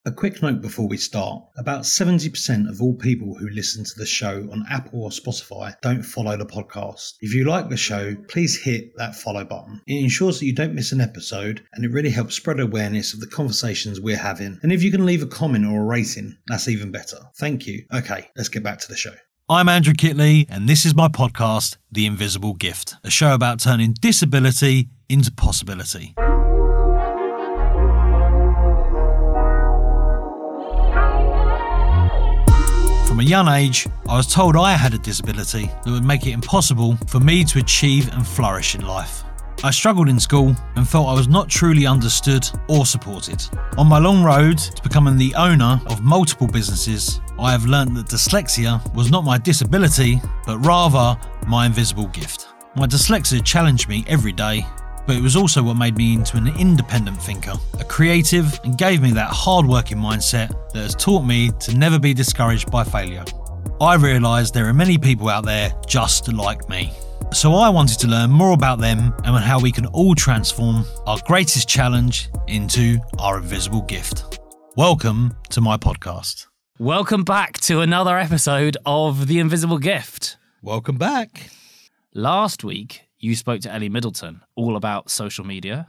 A quick note before we start. About 70% of all people who listen to the show on Apple or Spotify don't follow the podcast. If you like the show, please hit that follow button. It ensures that you don't miss an episode, and it really helps spread awareness of the conversations we're having. And if you can leave a comment or a rating, that's even better. Thank you. Okay, let's get back to the show. I'm Andrew Kitley, and this is my podcast, The Invisible Gift, a show about turning disability into possibility. From a young age, I was told I had a disability that would make it impossible for me to achieve and flourish in life. I struggled in school and felt I was not truly understood or supported. On my long road to becoming the owner of multiple businesses, I have learnt that dyslexia was not my disability, but rather my invisible gift. My dyslexia challenged me every day, but it was also what made me into an independent thinker, a creative, and gave me that hard-working mindset that has taught me to never be discouraged by failure. I realised there are many people out there just like me. So I wanted to learn more about them and how we can all transform our greatest challenge into our invisible gift. Welcome to my podcast. Welcome back to another episode of The Invisible Gift. Welcome back. Last week, you spoke to Ellie Middleton all about social media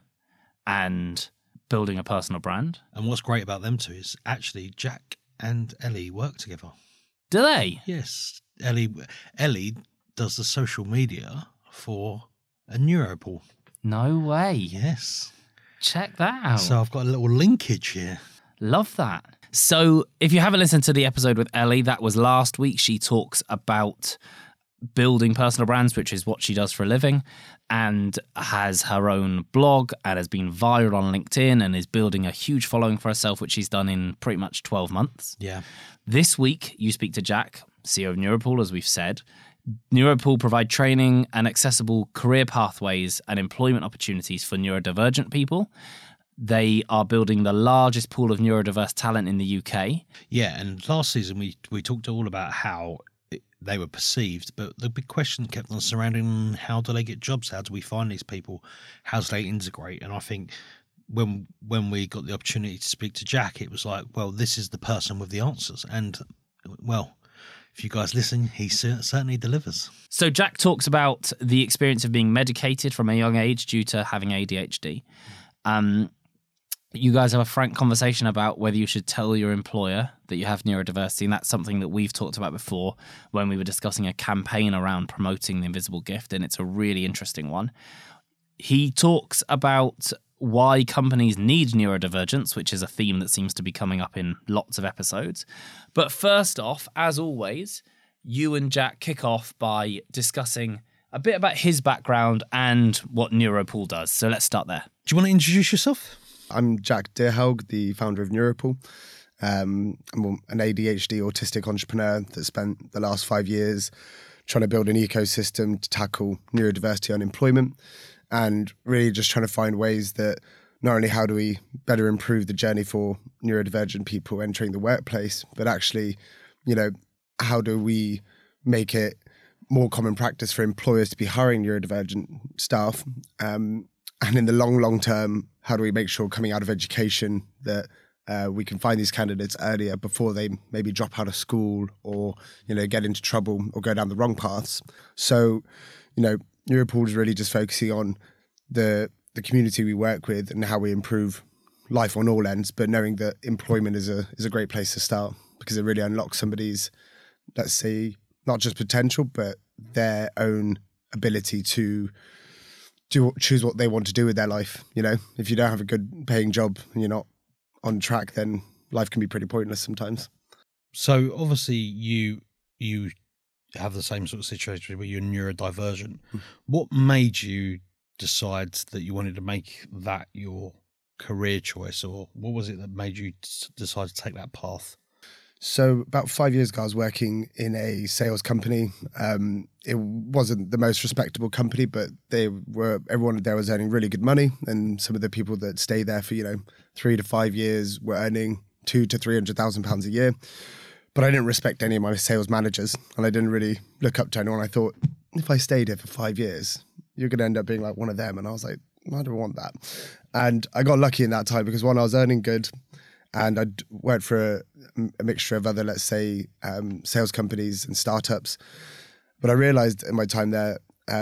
and building a personal brand. And what's great about them two is actually Jack and Ellie work together. Do they? Yes. Ellie does the social media for a Neuropool. No way. Yes. Check that out. So I've got a little linkage here. Love that. So if you haven't listened to the episode with Ellie, that was last week. She talks about building personal brands, which is what she does for a living, and has her own blog and has been viral on LinkedIn and is building a huge following for herself, which she's done in pretty much 12 months. Yeah. This week, you speak to Jack, CEO of Neuropool, as we've said. Neuropool provide training and accessible career pathways and employment opportunities for neurodivergent people. They are building the largest pool of neurodiverse talent in the UK. Yeah, and last season we talked all about how they were perceived, but the big question kept on surrounding how do they get jobs? How do we find these people? How do they integrate? And I think when we got the opportunity to speak to Jack, it was like, well, this is the person with the answers. And, well, if you guys listen, he certainly delivers. So Jack talks about the experience of being medicated from a young age due to having ADHD. You guys have a frank conversation about whether you should tell your employer that you have neurodiversity, and that's something that we've talked about before when we were discussing a campaign around promoting the invisible gift, and it's a really interesting one. He talks about why companies need neurodivergence, which is a theme that seems to be coming up in lots of episodes. But first off, as always, you and Jack kick off by discussing a bit about his background and what Neuropool does. So let's start there. Do you want to introduce yourself? I'm Jack Deerhelg, the founder of Neuropool. I'm an ADHD autistic entrepreneur that spent the last 5 years trying to build an ecosystem to tackle neurodiversity unemployment, and really just trying to find ways that not only how do we better improve the journey for neurodivergent people entering the workplace, but actually, how do we make it more common practice for employers to be hiring neurodivergent staff? And in the long term, how do we make sure coming out of education that we can find these candidates earlier before they maybe drop out of school or, get into trouble or go down the wrong paths? So, Neuropool is really just focusing on the community we work with and how we improve life on all ends, but knowing that employment is a great place to start because it really unlocks somebody's, let's say, not just potential, but their own ability to choose what they want to do with their life. If you don't have a good paying job and you're not on track, then life can be pretty pointless sometimes. So obviously you have the same sort of situation where you're neurodivergent. What made you decide that you wanted to make that your career choice, or what was it that made you decide to take that path? So about 5 years ago, I was working in a sales company. It wasn't the most respectable company, but everyone there was earning really good money. And some of the people that stayed there for, 3 to 5 years were earning £200,000 to £300,000 a year. But I didn't respect any of my sales managers, and I didn't really look up to anyone. I thought, if I stayed here for 5 years, you're going to end up being like one of them. And I was like, I don't want that. And I got lucky in that time because, one, I was earning good, And I'd worked for a mixture of other, let's say, sales companies and startups. But I realized in my time there,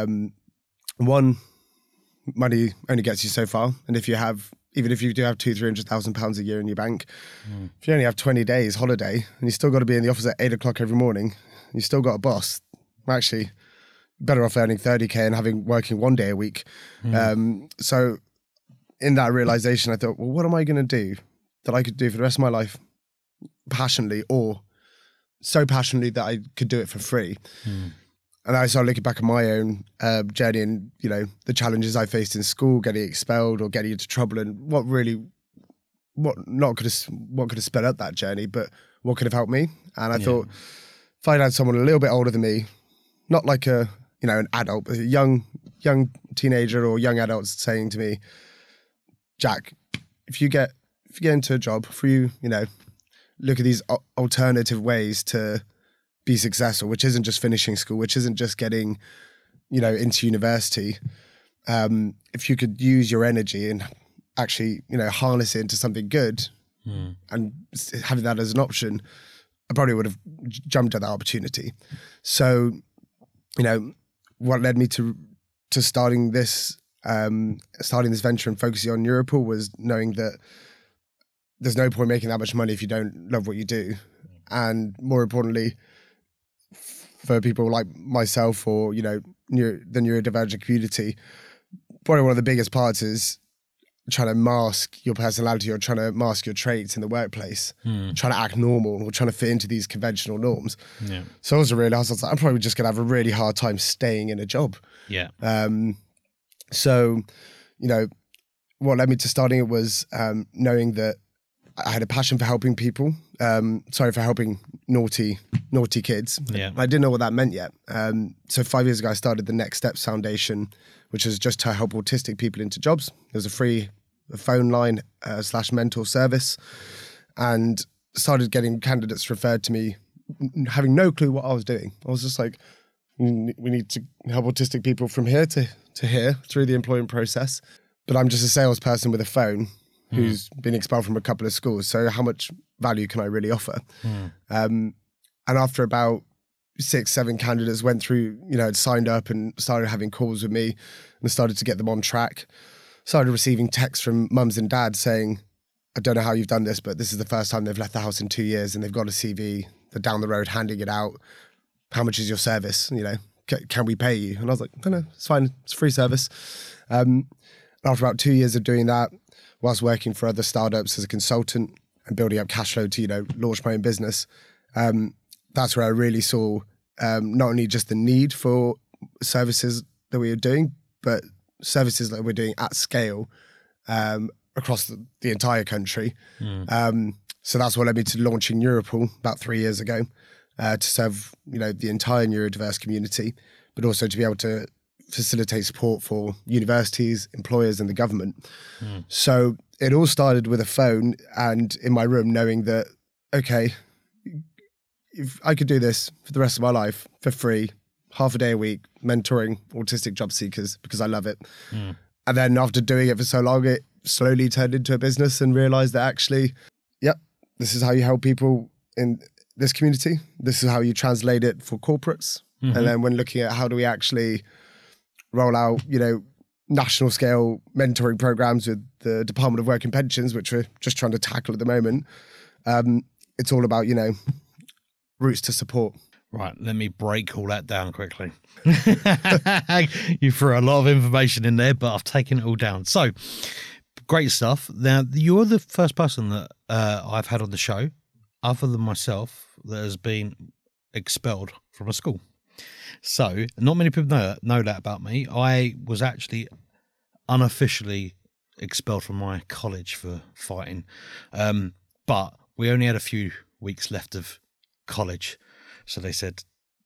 one, money only gets you so far. And even if you do have £200,000-300,000 a year in your bank, if you only have 20 days holiday and you still got to be in the office at 8 o'clock every morning, you still got a boss, we're actually better off earning 30K and working 1 day a week. So in that realization, I thought, well, what am I going to do that I could do for the rest of my life passionately, or so passionately that I could do it for free? And I started looking back at my own journey and, the challenges I faced in school, getting expelled or getting into trouble, and what could have sped up that journey, but what could have helped me. And I thought, if I had someone a little bit older than me, not like an adult, but a young teenager or young adults saying to me, Jack, if you get into a job, look at these alternative ways to be successful, which isn't just finishing school, which isn't just getting, into university. If you could use your energy and actually, harness it into something good, and having that as an option, I probably would have jumped at that opportunity. So, what led me to starting this venture and focusing on Europol was knowing that there's no point making that much money if you don't love what you do. And more importantly, for people like myself or, the neurodivergent community, probably one of the biggest parts is trying to mask your personality or trying to mask your traits in the workplace, trying to act normal or trying to fit into these conventional norms. Yeah. So I was realized I'm probably just going to have a really hard time staying in a job. Yeah. So, what led me to starting it was knowing that I had a passion for helping people. For helping naughty kids. Yeah. I didn't know what that meant yet. So 5 years ago, I started the Next Steps Foundation, which is just to help autistic people into jobs. There's a free phone line / mentor service, and started getting candidates referred to me, having no clue what I was doing. I was just like, we need to help autistic people from here to here through the employment process. But I'm just a salesperson with a phone who's been expelled from a couple of schools. So how much value can I really offer? And after about 6-7 candidates went through, had signed up and started having calls with me and started to get them on track, started receiving texts from mums and dads saying, I don't know how you've done this, but this is the first time they've left the house in 2 years and they've got a CV, they're down the road handing it out. How much is your service? Can we pay you? And I was like, no, it's fine. It's a free service. After about 2 years of doing that, whilst working for other startups as a consultant and building up cash flow to, launch my own business, that's where I really saw not only just the need for services that we were doing, but services that we're doing at scale across the entire country. So that's what led me to launching Europol about 3 years ago, to serve, the entire neurodiverse community, but also to be able to facilitate support for universities, employers, and the government. So it all started with a phone and in my room, knowing that, okay, if I could do this for the rest of my life for free, half a day a week, mentoring autistic job seekers because I love it. And then after doing it for so long, it slowly turned into a business and realized that actually, this is how you help people in this community. This is how you translate it for corporates. And then when looking at how do we actually roll out, national scale mentoring programs with the Department of Work and Pensions, which we're just trying to tackle at the moment, it's all about, routes to support. Right, let me break all that down quickly. You threw a lot of information in there, but I've taken it all down. So, great stuff. Now, you're the first person that I've had on the show, other than myself, that has been expelled from a school. So, not many people know that about me. I was actually unofficially expelled from my college for fighting. But we only had a few weeks left of college. So they said,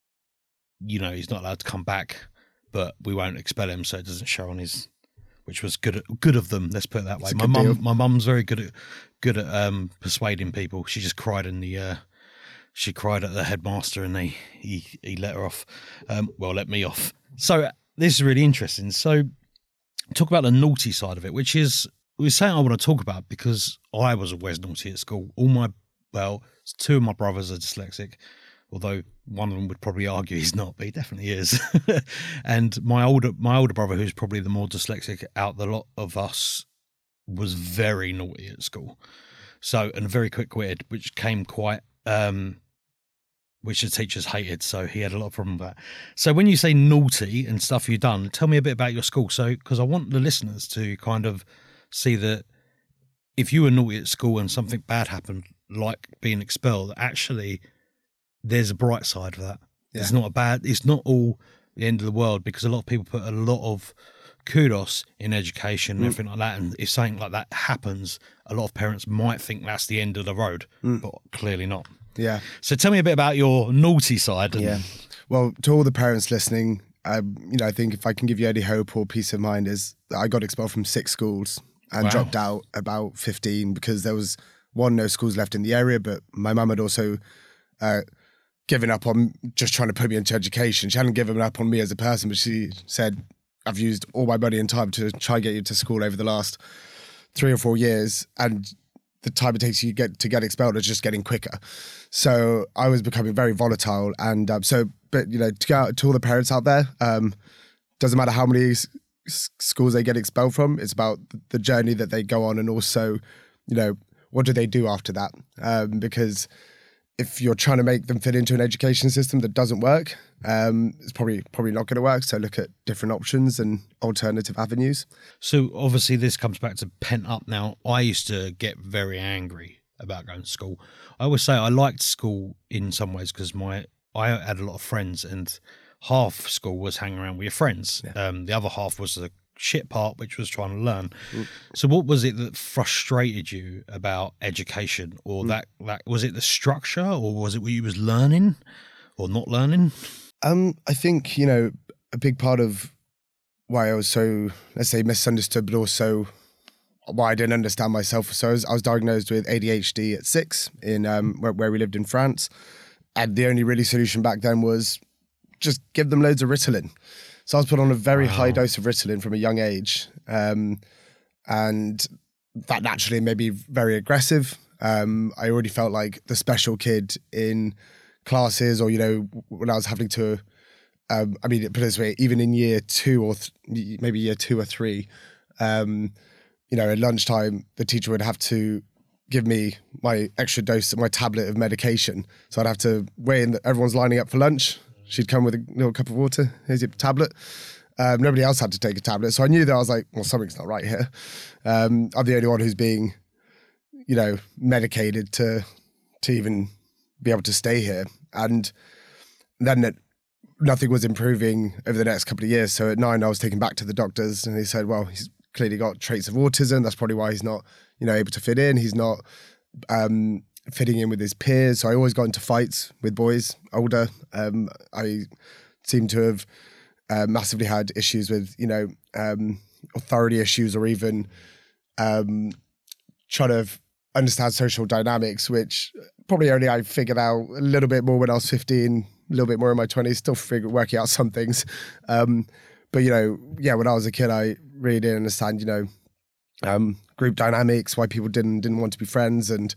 he's not allowed to come back, but we won't expel him so it doesn't show on his, which was good of them. Let's put it that way. My mum's very good at persuading people. She just cried she cried at the headmaster and he let her off. Let me off. So this is really interesting. So talk about the naughty side of it, which is it's something I want to talk about because I was always naughty at school. Two of my brothers are dyslexic, although one of them would probably argue he's not, but he definitely is. And my older brother, who's probably the more dyslexic out the lot of us, was very naughty at school. So, and very quick-witted, which came quite, which the teachers hated. So he had a lot of problem with that. So when you say naughty and stuff you've done, tell me a bit about your school. So, because I want the listeners to kind of see that if you were naughty at school and something bad happened, like being expelled, actually there's a bright side of that. Yeah. It's not all the end of the world, because a lot of people put a lot of kudos in education and everything like that. And if something like that happens, a lot of parents might think that's the end of the road, but clearly not. Yeah. So tell me a bit about your naughty side. Yeah. Well, to all the parents listening, I think if I can give you any hope or peace of mind, is that I got expelled from 6 schools and dropped out about 15 because there was no schools left in the area, but my mum had also given up on just trying to put me into education. She hadn't given up on me as a person, but she said, I've used all my money and time to try and get you to school over the last 3 or 4 years, and the time it takes you to get expelled is just getting quicker. So I was becoming very volatile, and to all the parents out there, doesn't matter how many schools they get expelled from, it's about the journey that they go on, and also, what do they do after that? Because if you're trying to make them fit into an education system that doesn't work, it's probably not going to work. So look at different options and alternative avenues. So obviously this comes back to pent up. Now, I used to get very angry about going to school. I always say I liked school in some ways because I had a lot of friends, and half school was hanging around with your friends. Yeah. The other half was the shit part, which was trying to learn. So what was it that frustrated you about education, or that was it the structure, or was it what you was learning or not learning? I think, a big part of why I was so, let's say, misunderstood, but also why I didn't understand myself. So I was diagnosed with ADHD at 6 in where we lived in France. And the only really solution back then was just give them loads of Ritalin. So I was put on a very high dose of Ritalin from a young age. And that naturally made me very aggressive. I already felt like the special kid in classes, or, when I was having to, put it this way, even in year 2 or maybe year 2 or 3, at lunchtime, the teacher would have to give me my extra dose of my tablet of medication. So I'd have to wait in, everyone's lining up for lunch. She'd come with a little cup of water. Here's your tablet. Nobody else had to take a tablet. So I knew that I was like, well, something's not right here. I'm the only one who's being, medicated to even be able to stay here. And then nothing was improving over the next couple of years. So at 9, I was taken back to the doctors, and they said, well, he's clearly got traits of autism. That's probably why he's not, able to fit in. He's not fitting in with his peers. So I always got into fights with boys older. I seem to have massively had issues with, authority issues, or even trying to understand social dynamics, which probably only I figured out a little bit more when I was 15, a little bit more in my 20s, still working out some things. But, when I was a kid, I really didn't understand, group dynamics, why people didn't want to be friends, and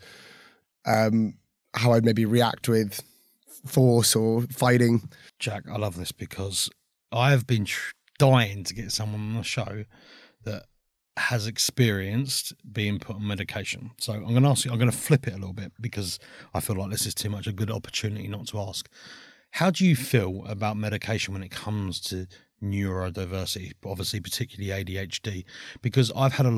how I'd maybe react with force or fighting. Jack, I love this because I have been dying to get someone on the show that has experienced being put on medication. So I'm going to ask you, I'm going to flip it a little bit because I feel like this is too much a good opportunity not to ask. How do you feel about medication when it comes to neurodiversity, obviously particularly ADHD? Because I had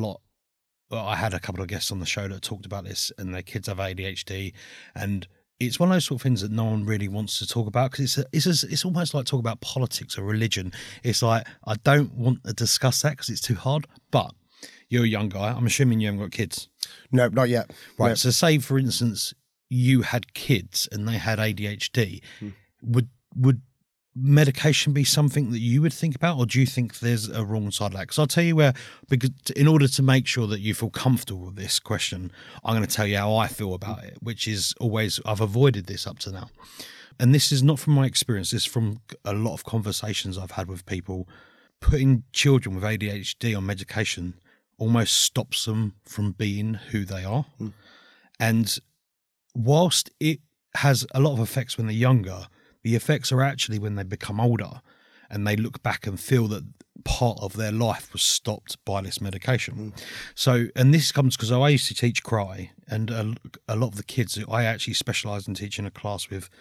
a couple of guests on the show that talked about this, and their kids have ADHD, and it's one of those sort of things that no one really wants to talk about because it's almost like talking about politics or religion. It's like, I don't want to discuss that because it's too hard. But you're a young guy. I'm assuming you haven't got kids. No, not yet. Right. No. So say, for instance, you had kids and they had ADHD. Would medication be something that you would think about, or do you think there's a wrong side of that? Because I'll tell you because in order to make sure that you feel comfortable with this question, I'm going to tell you how I feel about it, which is always, I've avoided this up to now. And this is not from my experience, this is from a lot of conversations I've had with people. Putting children with ADHD on medication almost stops them from being who they are. And whilst it has a lot of effects when they're younger, the effects are actually when they become older and they look back and feel that part of their life was stopped by this medication. So, and this comes because I used to teach karate, and a lot of the kids, I actually specialised in teaching a class with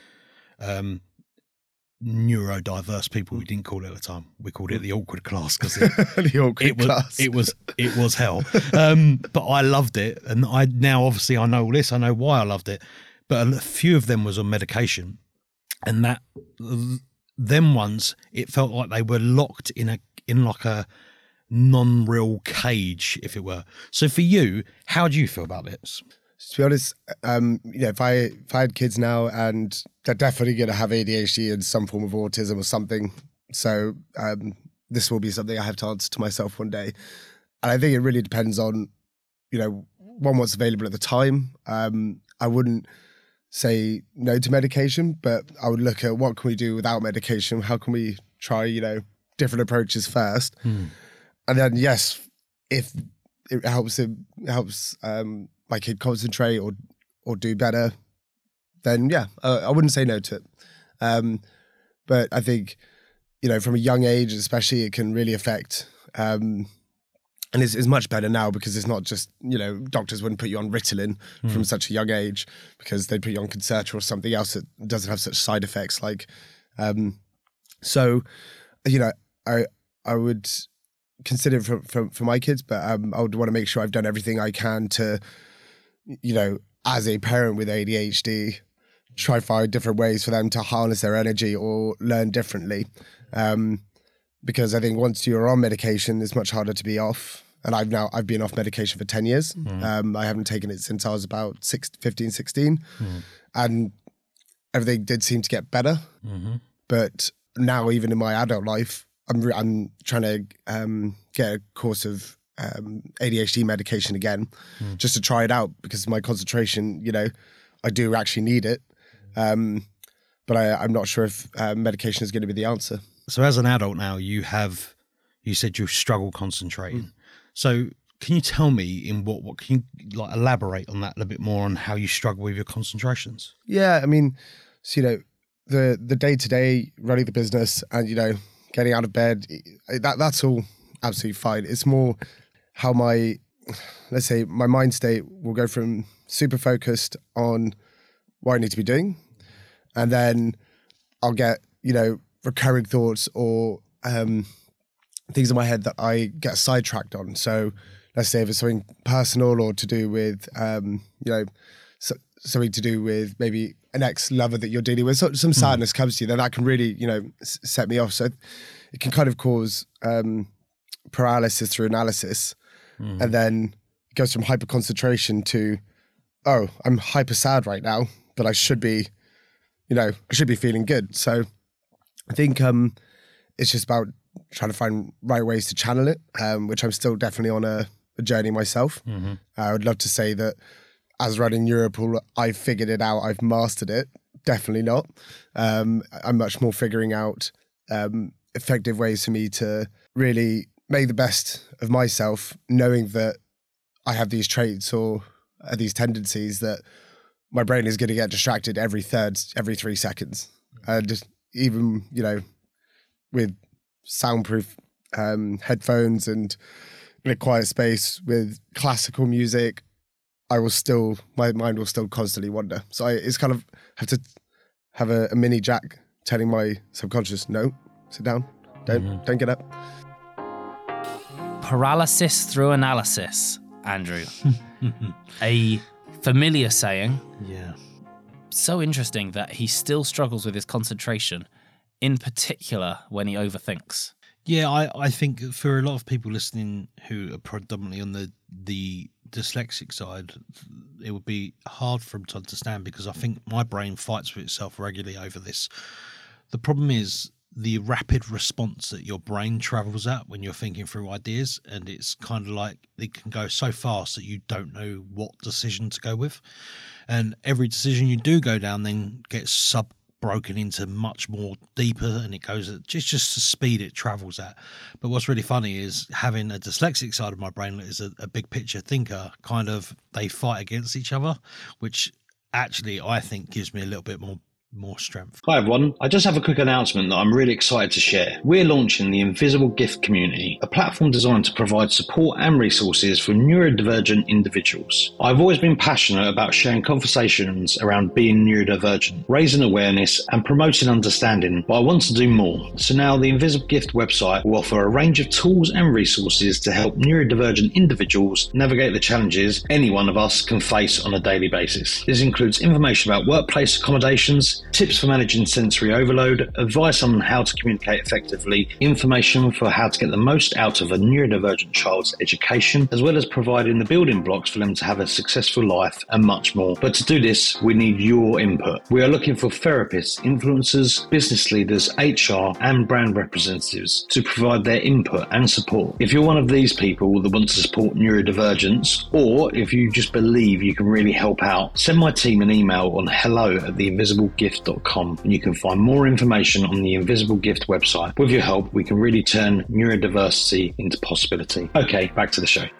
neurodiverse people. We didn't call it at the time. We called it the awkward class because it was hell. But I loved it, and I know all this. I know why I loved it. But a few of them was on medication, and them ones, it felt like they were locked in like a non-real cage, if it were. So for you, how do you feel about this? To be honest, if I had kids now, and they're definitely going to have ADHD and some form of autism or something, so this will be something I have to answer to myself one day. And I think it really depends on, what's available at the time. I wouldn't say no to medication, but I would look at what can we do without medication? How can we try, different approaches first? And then, yes, if it helps my kid concentrate or do better, then yeah, I wouldn't say no to it. But I think, from a young age, especially, it can really affect, and it's much better now because it's not just, doctors wouldn't put you on Ritalin from such a young age because they'd put you on Concerta or something else that doesn't have such side effects. I would consider for my kids, but I would want to make sure I've done everything I can to, as a parent with ADHD, try find different ways for them to harness their energy or learn differently. Because I think once you're on medication, it's much harder to be off. And I've been off medication for 10 years. I haven't taken it since I was about 15, 16. And everything did seem to get better. But now, even in my adult life, I'm trying to get a course of ADHD medication again, just to try it out because my concentration, I do actually need it. But I'm not sure if medication is going to be the answer. So as an adult now, you said you struggle concentrating. So can you tell me what can you elaborate on that a little bit more on how you struggle with your concentrations? Yeah, I mean, so, the day-to-day running the business and, getting out of bed, that's all absolutely fine. It's more how let's say my mind state will go from super focused on what I need to be doing. And then I'll get, recurring thoughts or things in my head that I get sidetracked on. So let's say if it's something personal or to do with, something to do with maybe an ex-lover that you're dealing with, so some sadness comes to you, then that can really, set me off. So it can kind of cause paralysis through analysis. And then it goes from hyper concentration to, oh, I'm hyper sad right now, but I should be, I should be feeling good. So I think it's just about trying to find right ways to channel it, which I'm still definitely on a journey myself. I would love to say that as running Europool, I've figured it out, I've mastered it. Definitely not. I'm much more figuring out effective ways for me to really make the best of myself, knowing that I have these traits or these tendencies that my brain is going to get distracted every 3 seconds. Just even, with soundproof headphones and in a quiet space with classical music, my mind will still constantly wander. So it's kind of have to have a mini Jack telling my subconscious, no, sit down, don't get up. Paralysis through analysis, Andrew. A familiar saying. Yeah. So interesting that he still struggles with his concentration, in particular when he overthinks. Yeah, I think for a lot of people listening who are predominantly on the dyslexic side, it would be hard for them to understand because I think my brain fights with itself regularly over this. The problem is the rapid response that your brain travels at when you're thinking through ideas, and it's kind of like it can go so fast that you don't know what decision to go with. And every decision you do go down then gets broken into much more deeper, and it goes at just the speed it travels at. But what's really funny is having a dyslexic side of my brain that is a big picture thinker, kind of they fight against each other, which actually I think gives me a little bit more strength. Hi everyone, I just have a quick announcement that I'm really excited to share. We're launching the Invisible Gift Community, a platform designed to provide support and resources for neurodivergent individuals. I've always been passionate about sharing conversations around being neurodivergent, raising awareness and promoting understanding, but I want to do more. So now the Invisible Gift website will offer a range of tools and resources to help neurodivergent individuals navigate the challenges any one of us can face on a daily basis. This includes information about workplace accommodations, tips for managing sensory overload, advice on how to communicate effectively, information for how to get the most out of a neurodivergent child's education, as well as providing the building blocks for them to have a successful life and much more. But to do this, we need your input. We are looking for therapists, influencers, business leaders, HR, and brand representatives to provide their input and support. If you're one of these people that wants to support neurodivergence, or if you just believe you can really help out, send my team an email on hello@theinvisiblegift.com and you can find more information on the Invisible Gift website. With your help, we can really turn neurodiversity into possibility. Okay, back to the show.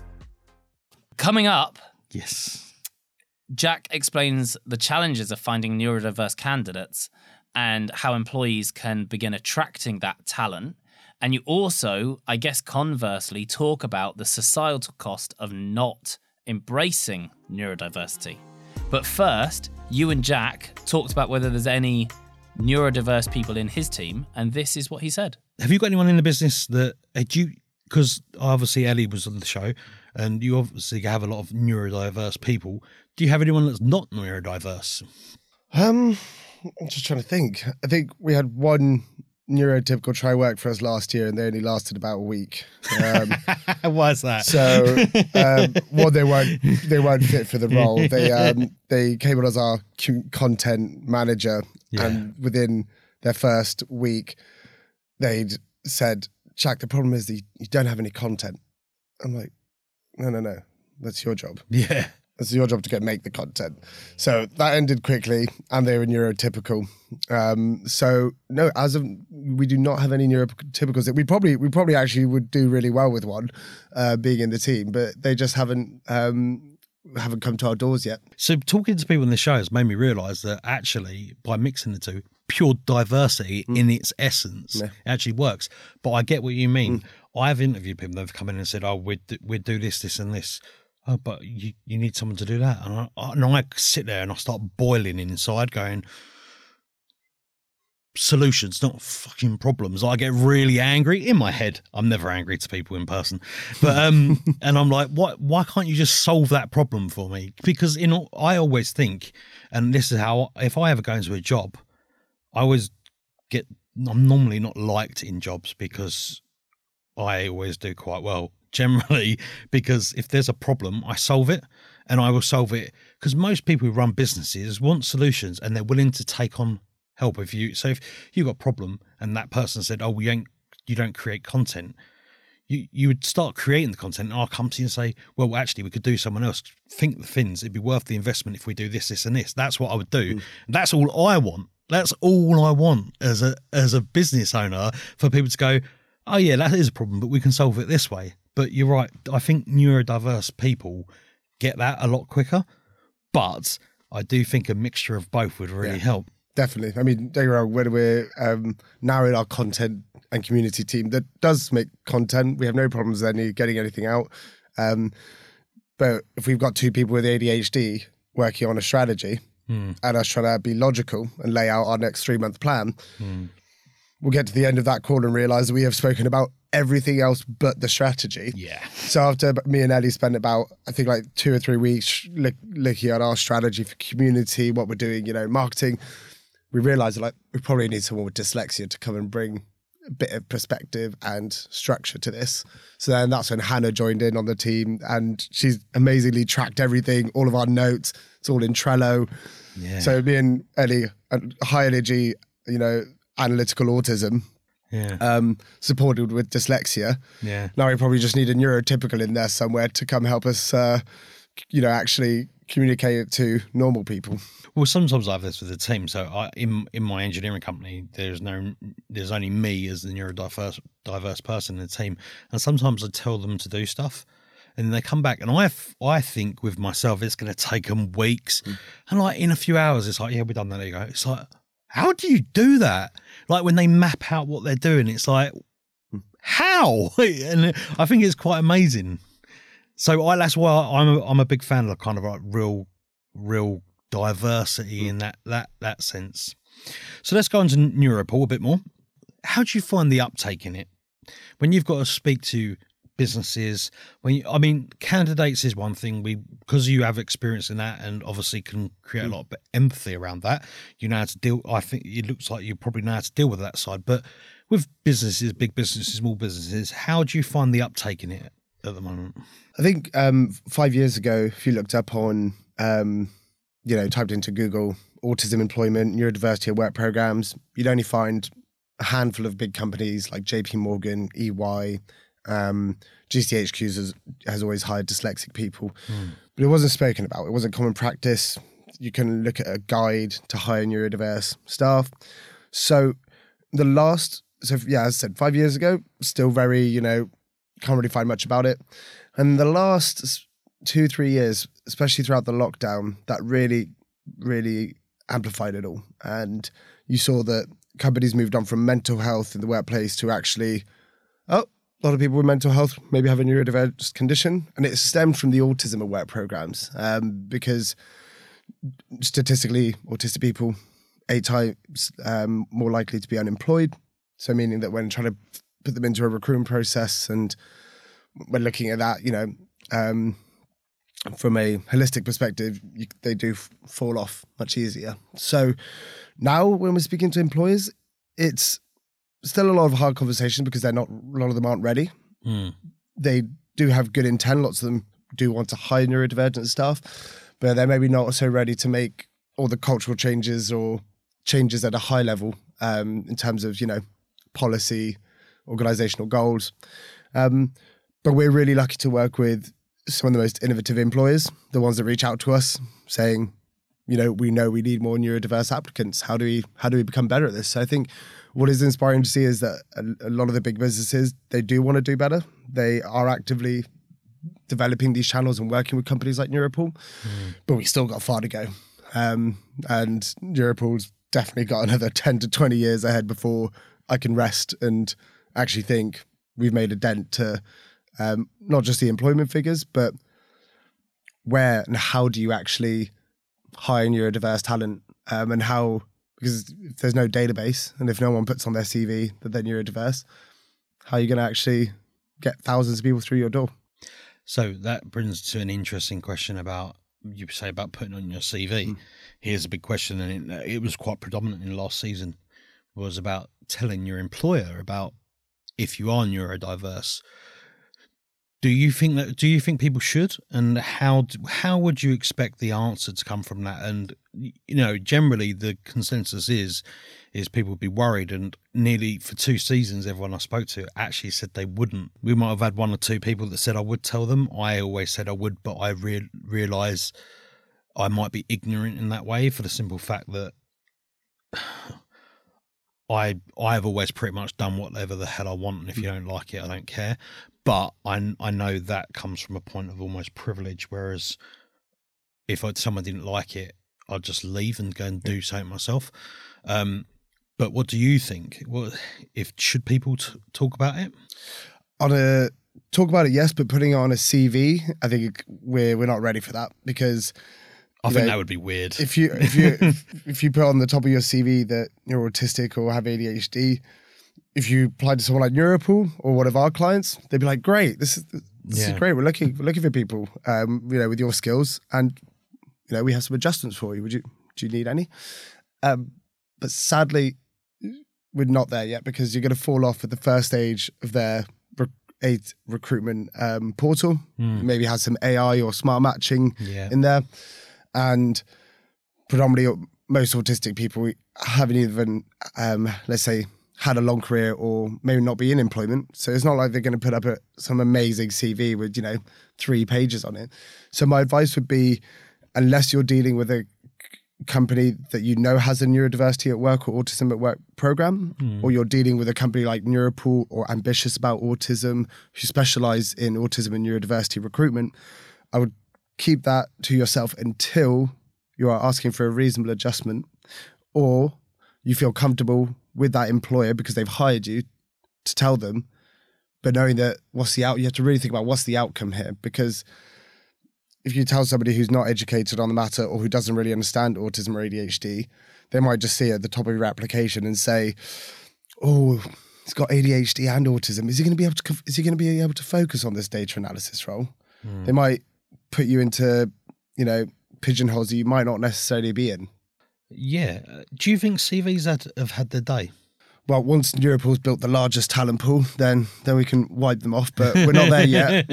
Coming up, Yes. Jack explains the challenges of finding neurodiverse candidates and how employees can begin attracting that talent. And you also, I guess conversely, talk about the societal cost of not embracing neurodiversity. But first, you and Jack talked about whether there's any neurodiverse people in his team, and this is what he said. Have you got anyone in the business that because obviously Ellie was on the show and you obviously have a lot of neurodiverse people. Do you have anyone that's not neurodiverse? I'm just trying to think. I think we had one neurotypical try work for us last year and they only lasted about a week. Why is that? So, well, they weren't fit for the role. They came on as our content manager, and within their first week, they'd said, "Jack, the problem is that you don't have any content." I'm like, no, that's your job. Yeah. It's your job to make the content. So that ended quickly, and they were neurotypical. So no, we do not have any neurotypicals. We probably actually would do really well with one, being in the team, but they just haven't come to our doors yet. So talking to people in the show has made me realise that actually by mixing the two, pure diversity in its essence actually works. But I get what you mean. I've interviewed people that have come in and said, "Oh, we'd do this, and this." Oh, but you need someone to do that. And I sit there and I start boiling inside going, solutions, not fucking problems. I get really angry in my head. I'm never angry to people in person. But and I'm like, why can't you just solve that problem for me? Because I always think, and this is how, if I ever go into a job, I'm normally not liked in jobs because I always do quite well. Generally, because if there's a problem, I solve it, and I will solve it because most people who run businesses want solutions and they're willing to take on help. If you've got a problem and that person said, "Oh, you don't create content," you would start creating the content, and I'll come to you and say, "Well, actually, we could do someone else. Think the things. It'd be worth the investment if we do this, and this." That's what I would do. That's all I want. That's all I want as a business owner, for people to go, "Oh yeah, that is a problem, but we can solve it this way." But you're right. I think neurodiverse people get that a lot quicker. But I do think a mixture of both would really help. Definitely. I mean, don't get me wrong, when we're narrowing our content and community team that does make content, we have no problems getting anything out. But if we've got two people with ADHD working on a strategy and us trying to be logical and lay out our next 3-month plan, we'll get to the end of that call and realise that we have spoken about everything else but the strategy. Yeah. So after me and Ellie spent about, I think, like 2 or 3 weeks looking at our strategy for community, what we're doing, marketing, we realised that we probably need someone with dyslexia to come and bring a bit of perspective and structure to this. So then that's when Hannah joined in on the team, and she's amazingly tracked everything, all of our notes. It's all in Trello. Yeah. So me and Ellie, high energy, analytical autism, supported with dyslexia. Yeah. Now we probably just need a neurotypical in there somewhere to come help us, actually communicate it to normal people. Well, sometimes I have this with the team. So in my engineering company, there's only me as the neurodiverse person in the team, and sometimes I tell them to do stuff, and they come back, and I think with myself it's going to take them weeks, and like in a few hours it's like, yeah, we've done that. There you go. It's like, how do you do that? Like when they map out what they're doing, it's like, how? And I think it's quite amazing. So that's why I'm a big fan of kind of like real diversity in that sense. So let's go on to Neuropol a bit more. How do you find the uptake in it when you've got to speak to businesses? Candidates is one thing. Because you have experience in that and obviously can create a lot of empathy around that. You know how to deal. I think it looks like you probably know how to deal with that side. But with businesses, big businesses, small businesses, how do you find the uptake in it at the moment? I think 5 years ago, if you looked up on, typed into Google autism employment, neurodiversity at work programs, you'd only find a handful of big companies like JP Morgan, EY, GCHQ has always hired dyslexic people, but it wasn't spoken about. It wasn't common practice. You can look at a guide to hire neurodiverse staff. So as I said, 5 years ago, still very, can't really find much about it. And the last 2-3 years, especially throughout the lockdown, that really, really amplified it all. And you saw that companies moved on from mental health in the workplace to actually, a lot of people with mental health maybe have a neurodiverse condition. And it stemmed from the autism at work programs, because statistically, autistic people 8 times more likely to be unemployed. So meaning that when trying to put them into a recruitment process and when looking at that, from a holistic perspective, they do fall off much easier. So now when we're speaking to employers, it's still a lot of hard conversations because a lot of them aren't ready. They do have good intent. Lots of them do want to hire neurodivergent staff, but they're maybe not so ready to make all the cultural changes or changes at a high level in terms of, policy, organizational goals. But we're really lucky to work with some of the most innovative employers, the ones that reach out to us saying, we know we need more neurodiverse applicants. How do we become better at this? So I think what is inspiring to see is that a lot of the big businesses, they do want to do better. They are actively developing these channels and working with companies like Neuropol, but we still got far to go. And Neuropol's definitely got another 10 to 20 years ahead before I can rest and actually think we've made a dent to not just the employment figures, but where and how do you actually hire neurodiverse talent, and how, because if there's no database and if no one puts on their CV that they're neurodiverse, how are you going to actually get thousands of people through your door? So that brings to an interesting question about, you say about putting on your CV. Here's a big question, and it was quite predominant in last season, was about telling your employer about if you are neurodiverse. Do you think people should, and how would you expect the answer to come from that? And generally the consensus is people would be worried, and nearly for 2 seasons everyone I spoke to actually said they wouldn't. We might have had 1 or 2 people that said I would tell them. I always said I would, but I realise I might be ignorant in that way, for the simple fact that I've always pretty much done whatever the hell I want, and if you don't like it, I don't care. But I know that comes from a point of almost privilege, whereas if someone didn't like it, I'd just leave and go and do something myself. But what do you think? Should people talk about it? Talk about it, yes, but putting it on a CV, I think we're not ready for that, because I think that would be weird. If you put on the top of your CV that you're autistic or have ADHD, if you apply to someone like Neuropol or one of our clients, they'd be like, "Great, this is great. We're looking for people, with your skills, and we have some adjustments for you. Do you need any?" But sadly, we're not there yet, because you're going to fall off at the first stage of their recruitment portal. Maybe has some AI or smart matching in there. And predominantly most autistic people haven't even, let's say, had a long career or maybe not be in employment. So it's not like they're going to put up some amazing CV with, 3 pages on it. So my advice would be, unless you're dealing with a company that you know has a neurodiversity at work or autism at work program, or you're dealing with a company like Neuropool or Ambitious About Autism, who specialize in autism and neurodiversity recruitment, I would keep that to yourself until you are asking for a reasonable adjustment, or you feel comfortable with that employer because they've hired you to tell them, but knowing that you have to really think about what's the outcome here, because if you tell somebody who's not educated on the matter or who doesn't really understand autism or ADHD, they might just see it at the top of your application and say, "Oh, he's got ADHD and autism. Is he going to be able to focus on this data analysis role?" They might put you into, pigeonholes that you might not necessarily be in. Yeah. Do you think CVs have had their day? Well, once Neuropool's built the largest talent pool, then we can wipe them off. But we're not there yet.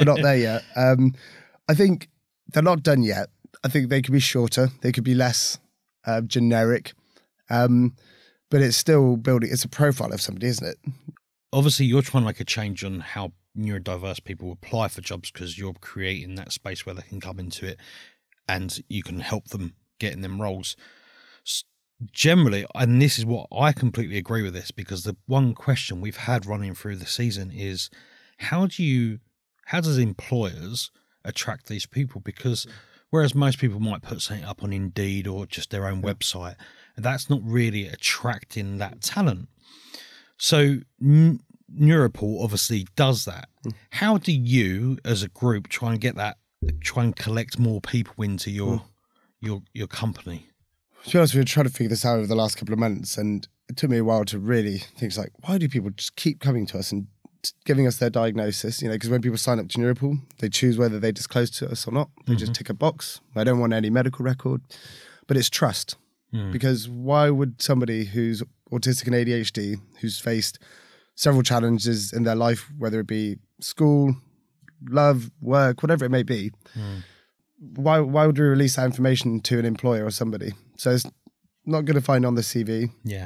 I think they're not done yet. I think they could be shorter. They could be less generic. But it's still building. It's a profile of somebody, isn't it? Obviously, you're trying to make a change on how neurodiverse people apply for jobs because you're creating that space where they can come into it and you can help them get in them roles. Generally, and this is what I completely agree with this, because the one question we've had running through the season is how does employers attract these people? Because whereas most people might put something up on Indeed or just their own website, that's not really attracting that talent. So Neuropool obviously does that. How do you as a group try and collect more people into your company? To be honest, we were trying to figure this out over the last couple of months, and it took me a while to really think, like, why do people just keep coming to us and giving us their diagnosis? Because when people sign up to Neuropool, they choose whether they disclose to us or not. They just tick a box. I don't want any medical record. But it's trust. Because why would somebody who's autistic and ADHD, who's faced several challenges in their life, whether it be school, love, work, whatever it may be, why would we release that information to an employer or somebody? So it's not going to find on the CV. Yeah.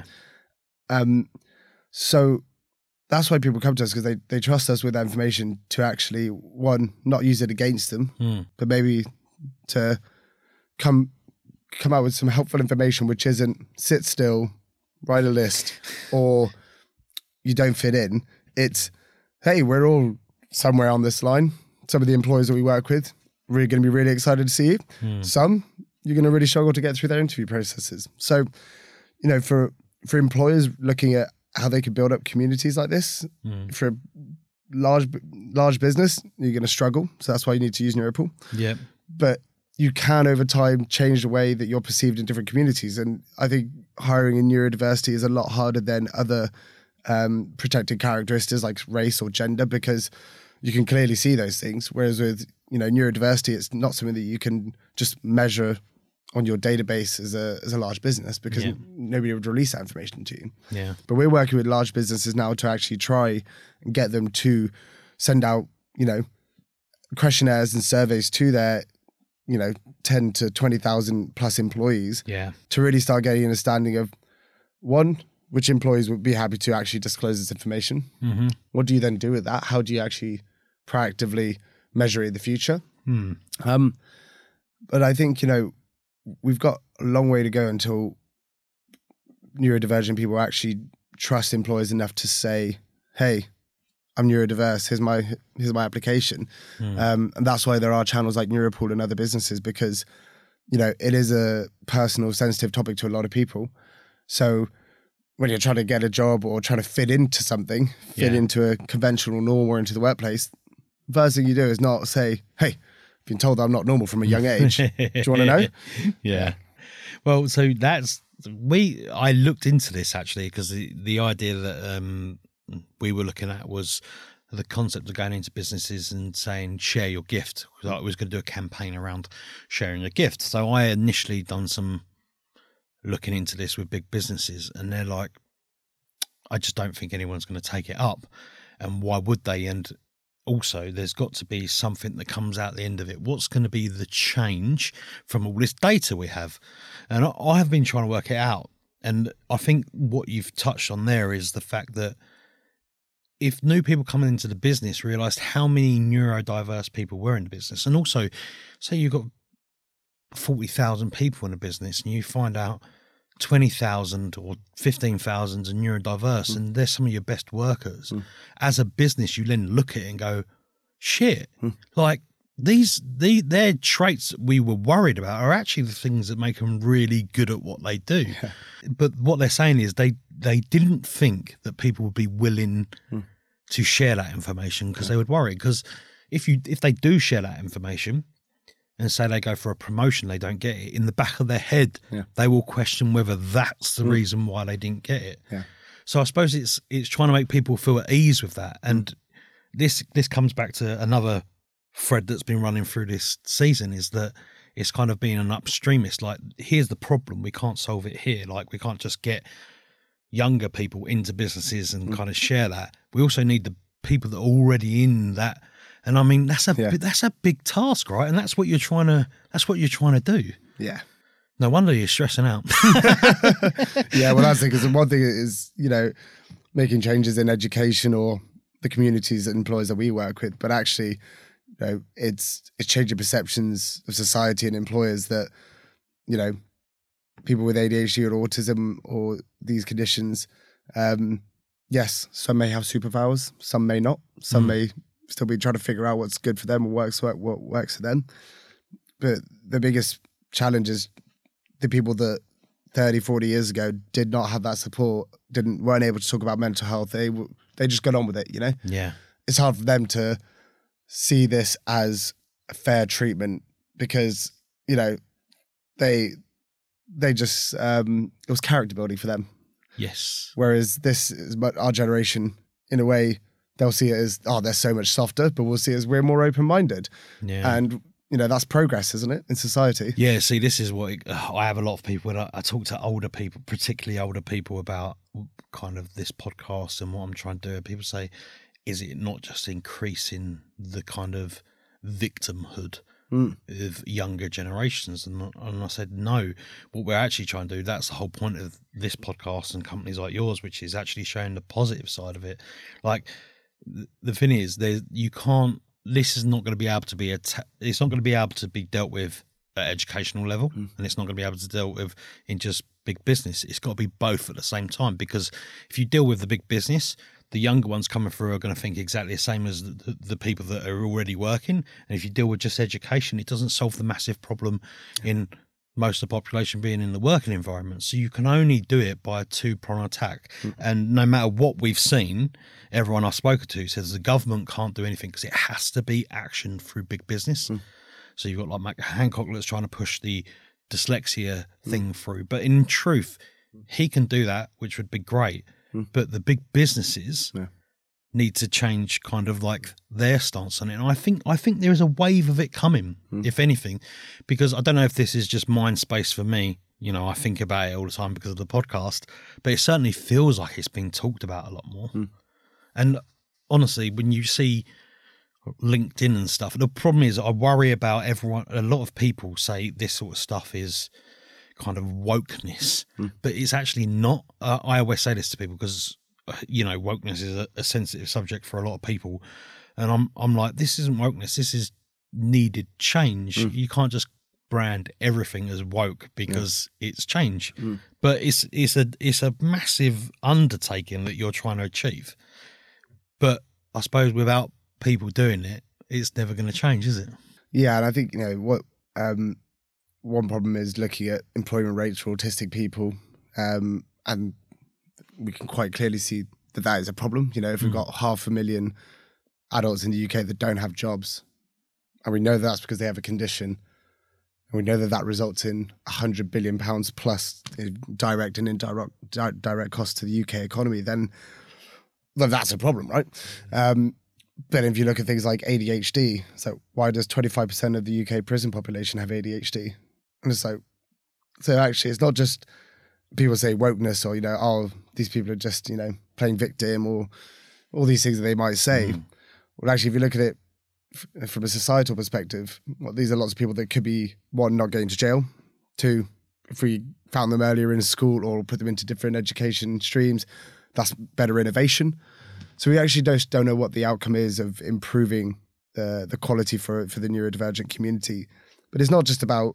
So that's why people come to us, because they trust us with that information to actually, one, not use it against them, but maybe to come out with some helpful information, which isn't sit still, write a list, or you don't fit in. It's, hey, we're all somewhere on this line. Some of the employers that we work with, we're going to be really excited to see you. Some, you're going to really struggle to get through their interview processes. So, for employers looking at how they could build up communities like this, for a large business, you're going to struggle. So that's why you need to use Neuropool. Yeah. But you can, over time, change the way that you're perceived in different communities. And I think hiring in neurodiversity is a lot harder than other protected characteristics like race or gender, because you can clearly see those things. Whereas with neurodiversity, it's not something that you can just measure on your database as a large business, because nobody would release that information to you. Yeah. But we're working with large businesses now to actually try and get them to send out, questionnaires and surveys to their, 10 to 20,000 plus employees. Yeah. To really start getting an understanding of, one, which employees would be happy to actually disclose this information. What do you then do with that? How do you actually proactively measure it in the future? But I think, we've got a long way to go until neurodivergent people actually trust employers enough to say, hey, I'm neurodiverse, here's my application. And that's why there are channels like Neuropool and other businesses, because, it is a personal, sensitive topic to a lot of people. So when you're trying to get a job or trying to fit into something, into a conventional norm or into the workplace, the first thing you do is not say, hey, I've been told that I'm not normal from a young age. Do you want to know? Yeah. Well, so I looked into this actually, because the idea that we were looking at was the concept of going into businesses and saying, share your gift. I was going to do a campaign around sharing a gift. So I initially done some looking into this with big businesses, and they're like, I just don't think anyone's going to take it up. And why would they? And also, there's got to be something that comes out the end of it. What's going to be the change from all this data we have? And I have been trying to work it out. And I think what you've touched on there is the fact that if new people coming into the business realised how many neurodiverse people were in the business, and also say you've got 40,000 people in a business and you find out 20,000 or 15,000 are neurodiverse and they're some of your best workers. As a business, you then look at it and go, shit, like their traits that we were worried about are actually the things that make them really good at what they do. Yeah. But what they're saying is they didn't think that people would be willing to share that information because they would worry. Because if they do share that information and say they go for a promotion, they don't get it, in the back of their head, they will question whether that's the reason why they didn't get it. Yeah. So I suppose it's trying to make people feel at ease with that. And this comes back to another thread that's been running through this season, is that it's kind of being an upstreamist. Like, here's the problem, we can't solve it here. Like, we can't just get younger people into businesses and kind of share that. We also need the people that are already in that. And I mean, that's a big task, right? And that's what you're trying to do. Yeah. No wonder you're stressing out. Yeah, well, that's it. Because one thing is, making changes in education or the communities and employers that we work with, but actually, it's changing perceptions of society and employers that, people with ADHD or autism or these conditions, yes, some may have superpowers, some may not, some may still be trying to figure out what's good for them or what works for them. But the biggest challenge is the people that 30, 40 years ago did not have that support, weren't able to talk about mental health. They just got on with it, Yeah. It's hard for them to see this as a fair treatment because, they just, it was character building for them. Yes. Whereas this is our generation, in a way, they'll see it as, they're so much softer, but we'll see it as we're more open-minded. Yeah. And, that's progress, isn't it, in society? Yeah, see, this is what I have a lot of people, when I talk to older people, particularly older people, about kind of this podcast and what I'm trying to do. And people say, is it not just increasing the kind of victimhood of younger generations? And I said, no, what we're actually trying to do, that's the whole point of this podcast and companies like yours, which is actually showing the positive side of it. Like, the thing is, this is not going to be able to be it's not going to be able to be dealt with at educational level, and it's not going to be able to deal with in just big business. It's got to be both at the same time, because if you deal with the big business, the younger ones coming through are going to think exactly the same as the people that are already working. And if you deal with just education, it doesn't solve the massive problem in most of the population being in the working environment. So you can only do it by a two-pronged attack. And no matter what we've seen, everyone I've spoken to says the government can't do anything because it has to be action through big business. So you've got like Matt Hancock that's trying to push the dyslexia thing through. But in truth, he can do that, which would be great. But the big businesses need to change kind of like their stance on it. And I think there is a wave of it coming, if anything, because I don't know if this is just mind space for me. I think about it all the time because of the podcast, but it certainly feels like it's being talked about a lot more. And honestly, when you see LinkedIn and stuff, the problem is I worry about everyone. A lot of people say this sort of stuff is kind of wokeness, but it's actually not. I always say this to people because, wokeness is a sensitive subject for a lot of people. And I'm like, this isn't wokeness. This is needed change. You can't just brand everything as woke because it's change. But it's a massive undertaking that you're trying to achieve. But I suppose without people doing it, it's never going to change, is it? Yeah, and I think, what one problem is looking at employment rates for autistic people, and we can quite clearly see that is a problem. If we've got 500,000 adults in the UK that don't have jobs, and we know that's because they have a condition, and we know that results in £100 billion plus direct and indirect costs to the UK economy, then that's a problem, right? But if you look at things like ADHD, so why does 25% of the UK prison population have ADHD? And it's like, so actually it's not just people say wokeness or, these people are just, playing victim or all these things that they might say. Well, actually, if you look at it from a societal perspective, these are lots of people that could be, one, not going to jail, two, if we found them earlier in school or put them into different education streams, that's better innovation. So we actually don't know what the outcome is of improving the quality for the neurodivergent community. But it's not just about,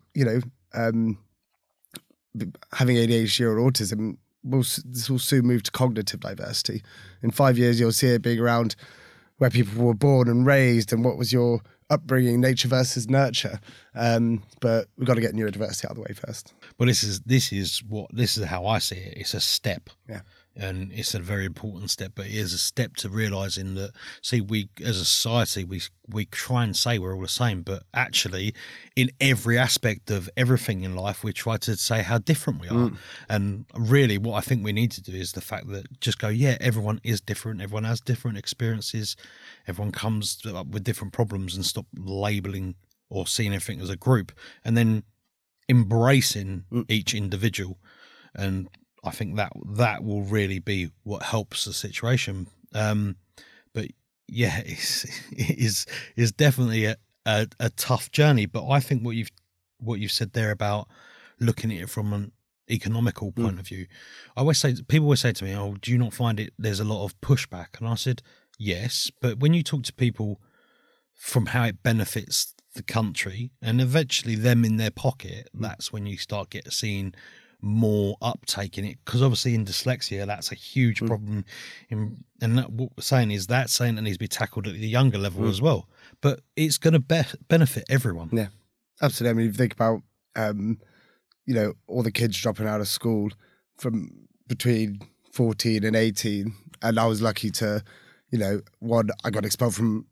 having ADHD or autism. This will soon move to cognitive diversity. In 5 years, you'll see it being around where people were born and raised and what was your upbringing, nature versus nurture. But we've got to get neurodiversity out of the way first. But this is how I see it. It's a step. Yeah. And it's a very important step, but it is a step to realising that, see, we as a society, we try and say we're all the same, but actually in every aspect of everything in life, we try to say how different we are. And really what I think we need to do is the fact that just go, yeah, everyone is different. Everyone has different experiences. Everyone comes up with different problems, and stop labelling or seeing everything as a group, and then embracing each individual. And I think that will really be what helps the situation. But yeah, it is definitely a tough journey. But I think what you've said there about looking at it from an economical point of view, people always say to me, "Oh, do you not find there's a lot of pushback?" And I said, yes, but when you talk to people from how it benefits the country and eventually them in their pocket, that's when you start seeing more uptake in it, because obviously in dyslexia that's a huge problem and what we're saying is that's something that needs to be tackled at the younger level as well, but it's going to benefit everyone. Yeah, absolutely. I mean, if you think about all the kids dropping out of school from between 14 and 18, and I was lucky to I got expelled from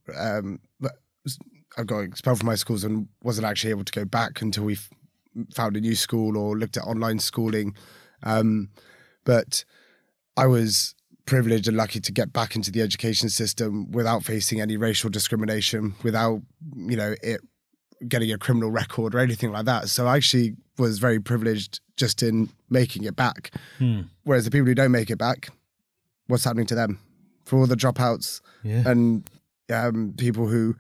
my schools and wasn't actually able to go back until we found a new school or looked at online schooling. But I was privileged and lucky to get back into the education system without facing any racial discrimination, without, it getting a criminal record or anything like that. So I actually was very privileged just in making it back. Whereas the people who don't make it back, what's happening to them? For all the dropouts and people who,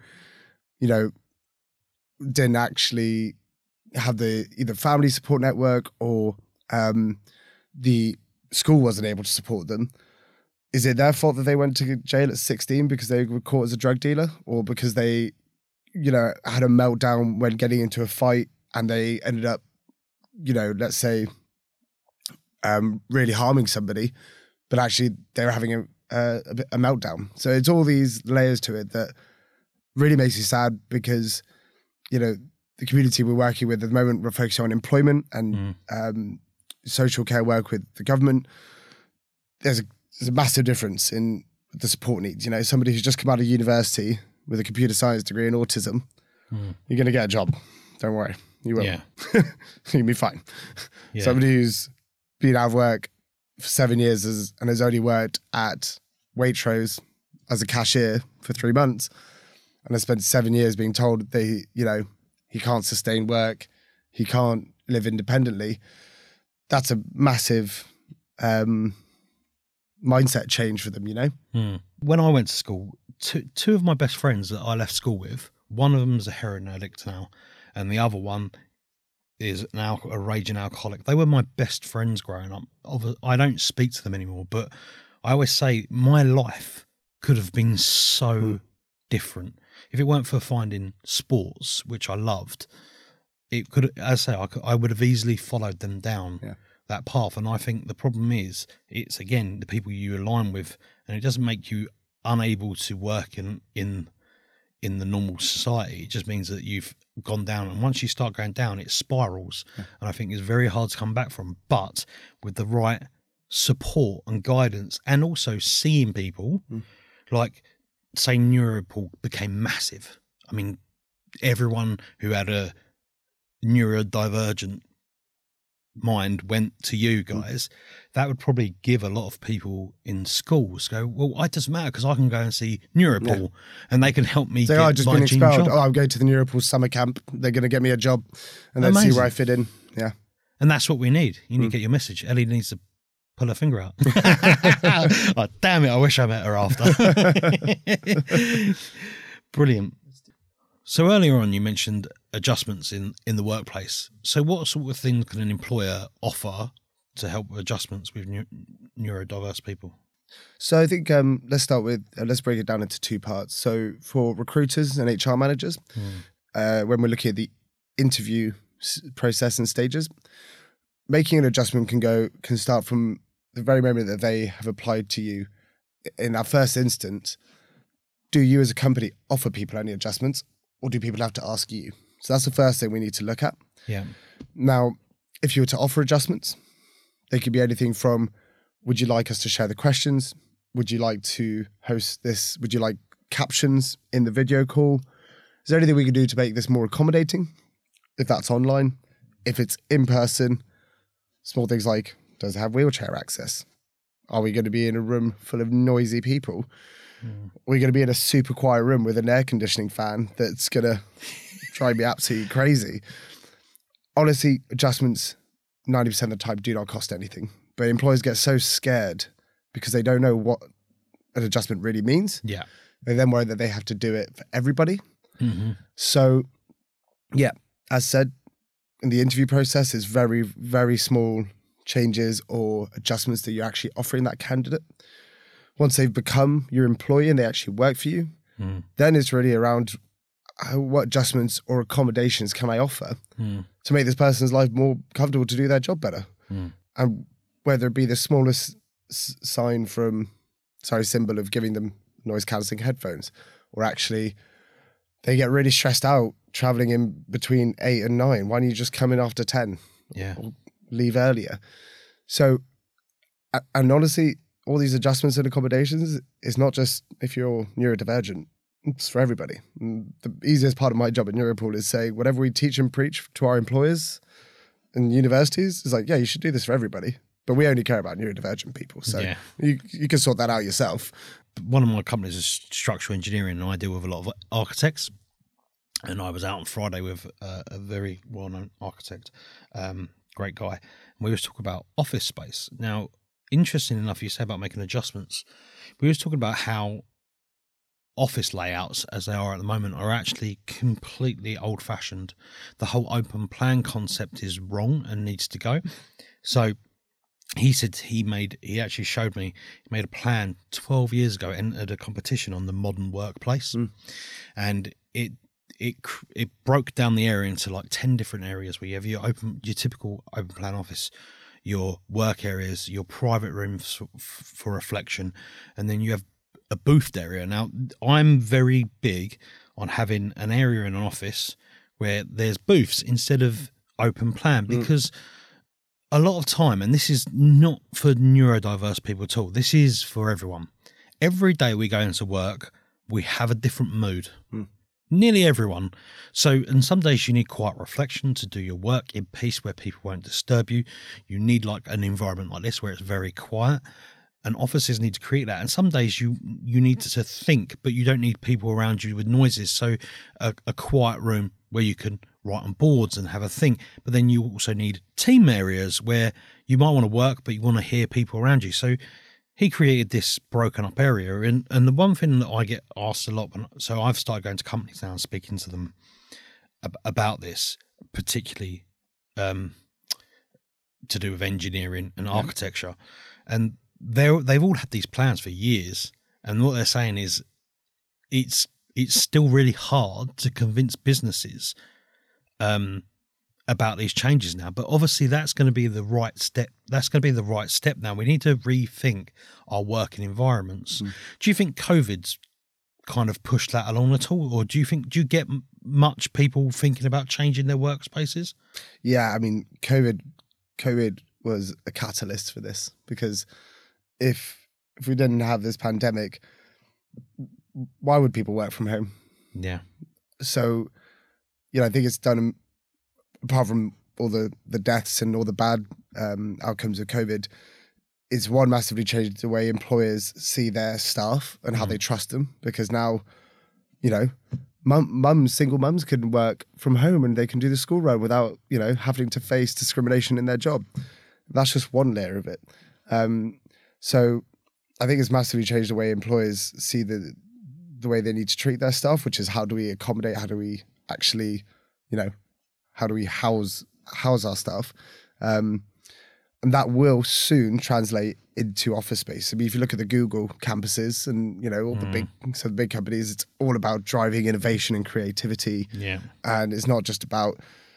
didn't actually have the either family support network or the school wasn't able to support them. Is it their fault that they went to jail at 16 because they were caught as a drug dealer, or because they, had a meltdown when getting into a fight and they ended up, let's say, really harming somebody, but actually they were having a meltdown. So it's all these layers to it that really makes you sad, because, the community we're working with at the moment, we're focusing on employment and social care work with the government. There's a massive difference in the support needs. Somebody who's just come out of university with a computer science degree in autism, you're going to get a job. Don't worry. You will. Yeah. You'll be fine. Yeah. Somebody who's been out of work for 7 years and has only worked at Waitrose as a cashier for 3 months and has spent 7 years being told he can't sustain work, he can't live independently. That's a massive mindset change for them, When I went to school, two of my best friends that I left school with, one of them is a heroin addict now, and the other one is a raging alcoholic. They were my best friends growing up. I don't speak to them anymore, but I always say my life could have been so different if it weren't for finding sports, which I loved. It could, as I say, I would have easily followed them down that path. And I think the problem is, it's again the people you align with, and it doesn't make you unable to work in the normal society. It just means that you've gone down, and once you start going down, it spirals. And I think it's very hard to come back from. But with the right support and guidance, and also seeing people like, say, Neuropol became massive. I mean, everyone who had a neurodivergent mind went to you guys. That would probably give a lot of people in schools go, well, it doesn't matter because I can go and see Neuropol and they can help me get my just been dream expelled. job. I'm going to the Neuropol summer camp. They're going to get me a job and let's see where I fit in. Yeah. And that's what we need. You need to get your message. Ellie needs to pull her finger out. Oh, damn it, I wish I met her after. Brilliant. So earlier on you mentioned adjustments in the workplace. So what sort of things can an employer offer to help with adjustments with neurodiverse people? So I think let's start with, let's break it down into two parts. So for recruiters and HR managers, when we're looking at the interview process and stages. Making an adjustment can start from the very moment that they have applied to you. In that first instance, do you as a company offer people any adjustments, or do people have to ask you? So that's the first thing we need to look at. Yeah. Now, if you were to offer adjustments, they could be anything from, would you like us to share the questions? Would you like to host this? Would you like captions in the video call? Is there anything we can do to make this more accommodating? If that's online, if it's in person, small things like, does it have wheelchair access? Are we going to be in a room full of noisy people? Are we going to be in a super quiet room with an air conditioning fan that's going to drive me absolutely crazy? Honestly, adjustments 90% of the time do not cost anything. But employers get so scared because they don't know what an adjustment really means. Yeah. They then worry that they have to do it for everybody. Mm-hmm. So, yeah, as said, in the interview process, it's very, very small changes or adjustments that you're actually offering that candidate. Once they've become your employee and they actually work for you, then it's really around what adjustments or accommodations can I offer to make this person's life more comfortable to do their job better. And whether it be the smallest symbol of giving them noise cancelling headphones, or actually they get really stressed out traveling in between 8 and 9. Why don't you just come in after 10? Yeah. Or leave earlier? So, and honestly, all these adjustments and accommodations, it's not just if you're neurodivergent, it's for everybody. And the easiest part of my job at Neuropool is saying whatever we teach and preach to our employers and universities is like, yeah, you should do this for everybody. But we only care about neurodivergent people. So you can sort that out yourself. One of my companies is structural engineering, and I deal with a lot of architects. And I was out on Friday with a very well-known architect, great guy. And we was talking about office space. Now, interesting enough, you say about making adjustments. We was talking about how office layouts, as they are at the moment, are actually completely old-fashioned. The whole open plan concept is wrong and needs to go. So he said he actually showed me, he made a plan 12 years ago, entered a competition on the modern workplace, and it broke down the area into like 10 different areas, where you have your typical open plan office, your work areas, your private rooms for reflection, and then you have a booth area. Now, I'm very big on having an area in an office where there's booths instead of open plan, because a lot of time, and this is not for neurodiverse people at all, this is for everyone. Every day we go into work, we have a different mood. Nearly everyone. So, and some days you need quiet reflection to do your work in peace where people won't disturb you. You need like an environment like this where it's very quiet, and offices need to create that. And some days you need to think, but you don't need people around you with noises. So a quiet room where you can write on boards and have a think. But then you also need team areas where you might want to work, but you want to hear people around you. So he created this broken up area. And the one thing that I get asked a lot, so I've started going to companies now and speaking to them about this, particularly to do with engineering and architecture. And they've all had these plans for years. And what they're saying is it's still really hard to convince businesses about these changes now, but obviously that's going to be the right step. That's going to be the right step now. We need to rethink our working environments. Do you think COVID's kind of pushed that along at all, or do you get much people thinking about changing their workspaces? Yeah, I mean, COVID was a catalyst for this, because if we didn't have this pandemic, why would people work from home? Yeah. So, I think it's done, apart from all the deaths and all the bad outcomes of COVID, it's one, massively changed the way employers see their staff and how they trust them, because now, single mums can work from home and they can do the school run without, having to face discrimination in their job. That's just one layer of it. So I think it's massively changed the way employers see the way they need to treat their staff, which is how do we accommodate, how do we actually, how do we house our staff? And that will soon translate into office space. I mean, if you look at the Google campuses and, all the big companies, it's all about driving innovation and creativity. Yeah. And it's not just about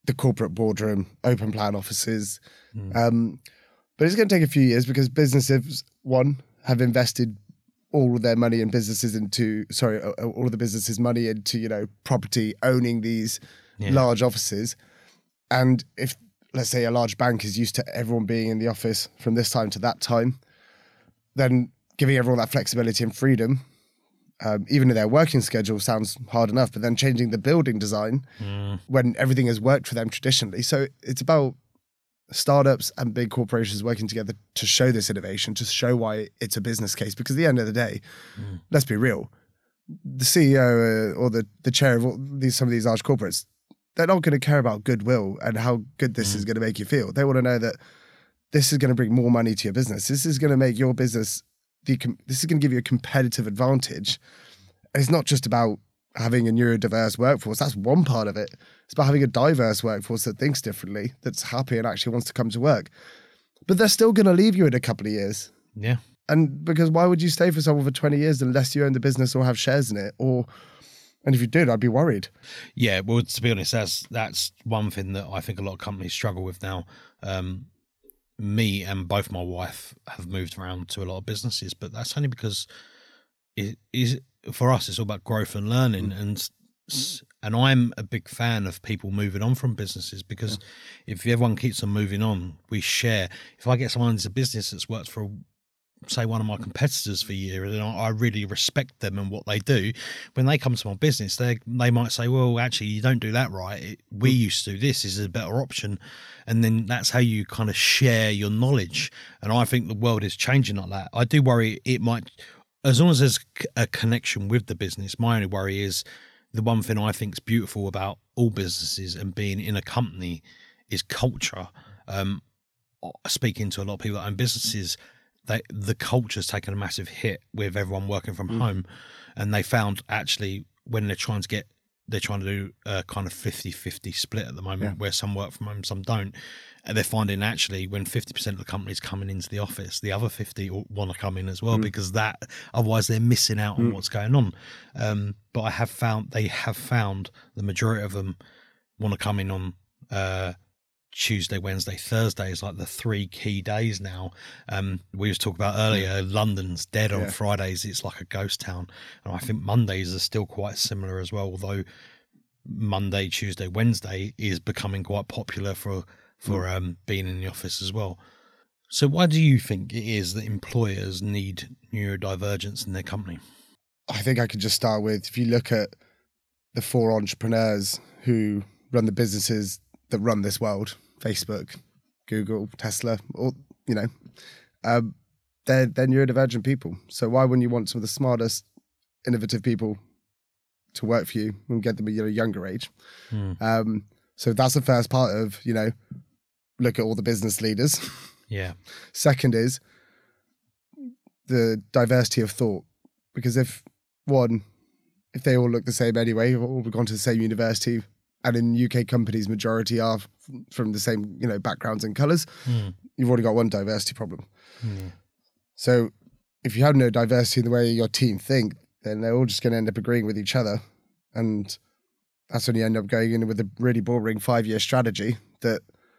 the corporate boardroom, open plan offices. But it's going to take a few years because businesses, one, have invested all of their money in businesses all of the businesses' money into, property, owning these large offices. And if, let's say, a large bank is used to everyone being in the office from this time to that time, then giving everyone that flexibility and freedom, even in their working schedule, sounds hard enough, but then changing the building design when everything has worked for them traditionally. So it's about startups and big corporations working together to show this innovation, to show why it's a business case. Because at the end of the day, let's be real, the CEO or the chair of some of these large corporates, they're not going to care about goodwill and how good this is going to make you feel. They want to know that this is going to bring more money to your business. This is going to make your business, this is going to give you a competitive advantage. And it's not just about having a neurodiverse workforce. That's one part of it. It's about having a diverse workforce that thinks differently, that's happy and actually wants to come to work. But they're still going to leave you in a couple of years. Yeah. And because why would you stay for someone for 20 years unless you own the business or have shares in it? And if you did, I'd be worried. Yeah, well, to be honest, that's one thing that I think a lot of companies struggle with now. Me and both my wife have moved around to a lot of businesses, but that's only because it is, for us, it's all about growth and learning. And I'm a big fan of people moving on from businesses because if everyone keeps on moving on, we share. If I get someone into a business that's worked for, say, one of my competitors for years, and I really respect them and what they do, when they come to my business, they might say, well, actually, you don't do that right. We used to do this. This is a better option. And then that's how you kind of share your knowledge. And I think the world is changing like that. I do worry it might, as long as there's a connection with the business, my only worry is the one thing I think is beautiful about all businesses and being in a company is culture. Speaking to a lot of people that own businesses, the culture's taken a massive hit with everyone working from home, and they found actually when they're trying to do a kind of 50-50 split at the moment where some work from home, some don't, and they're finding actually when 50% of the company's coming into the office, the other 50 want to come in as well because otherwise they're missing out on what's going on. But they have found the majority of them want to come in on Tuesday, Wednesday, Thursday is like the 3 key days now. We was talking about earlier, London's dead on Fridays. It's like a ghost town. And I think Mondays are still quite similar as well, although Monday, Tuesday, Wednesday is becoming quite popular for being in the office as well. So why do you think it is that employers need neurodivergence in their company? I think I could just start with, if you look at the 4 entrepreneurs who run the businesses that run this world, Facebook, Google, Tesla, or they're neurodivergent people. So why wouldn't you want some of the smartest, innovative people to work for you and get them at a younger age? So that's the first part of, look at all the business leaders. Yeah. Second is the diversity of thought, because if they all look the same anyway, or we've gone to the same university, and in UK companies, majority are from the same, backgrounds and colours, you've already got one diversity problem. So if you have no diversity in the way your team think, then they're all just going to end up agreeing with each other. And that's when you end up going in with a really boring 5-year strategy that,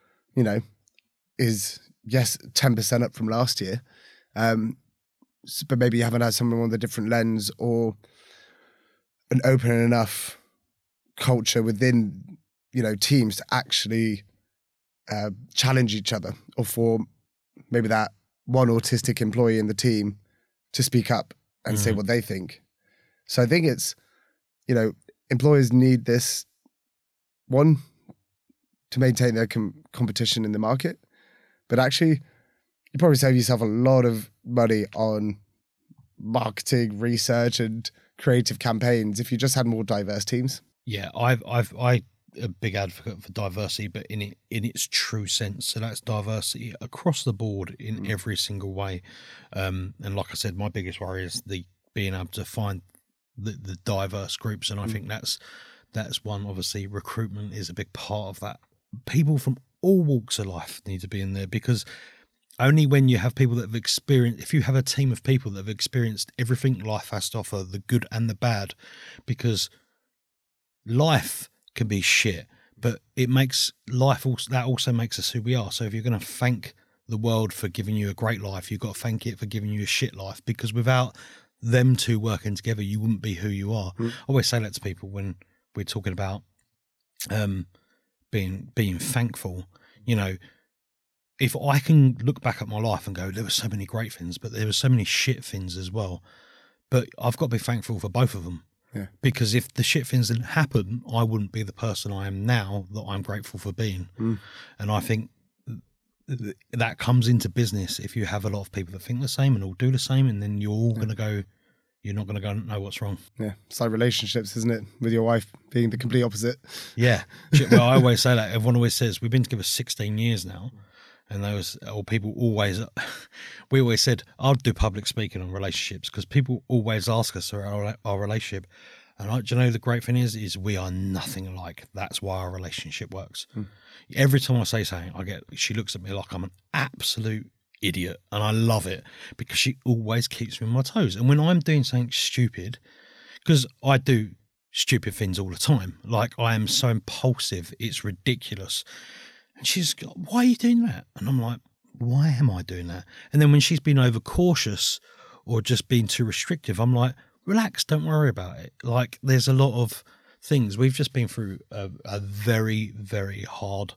is, 10% up from last year. But maybe you haven't had someone with a different lens or an open enough culture within teams to actually challenge each other, or for maybe that one autistic employee in the team to speak up and say what they think. So I think it's employers need this, one, to maintain their competition in the market, but actually you probably save yourself a lot of money on marketing, research and creative campaigns if you just had more diverse teams. Yeah, I'm a big advocate for diversity, but in its true sense. So that's diversity across the board in every single way. And like I said, my biggest worry is being able to find the diverse groups, and I think that's one. Obviously, recruitment is a big part of that. People from all walks of life need to be in there, because only when you have people that have experienced, if you have a team of people that have experienced everything life has to offer, the good and the bad, because life can be shit, But it makes life also, that also makes us who we are. So if you're going to thank the world for giving you a great life, you've got to thank it for giving you a shit life, because without them two working together, you wouldn't be who you are. I always say that to people when we're talking about being thankful. You know, if I can look back at my life and go, there were so many great things, but there were so many shit things as well. But I've got to be thankful for both of them. Yeah. Because if the shit things didn't happen, I wouldn't be the person I am now that I'm grateful for being. And I think that comes into business if you have a lot of people that think the same and all do the same, and then you're all going to go, you're not going to go know what's wrong. Yeah. It's like relationships, isn't it? With your wife being the complete opposite. Yeah. Well, I always say that. Everyone always says, we've been together 16 years now. And those old people always, we always said, I'll do public speaking on relationships because people always ask us about our relationship. And do you know, the great thing is we are nothing alike. That's why our relationship works. Every time I say something, she looks at me like I'm an absolute idiot. And I love it because she always keeps me on my toes. And when I'm doing something stupid, because I do stupid things all the time, like I am so impulsive, it's ridiculous. And she's got, why are you doing that? And I'm like, why am I doing that? And then when she's been overcautious or just been too restrictive, I'm like, relax, don't worry about it. Like, there's a lot of things. We've just been through a very, very hard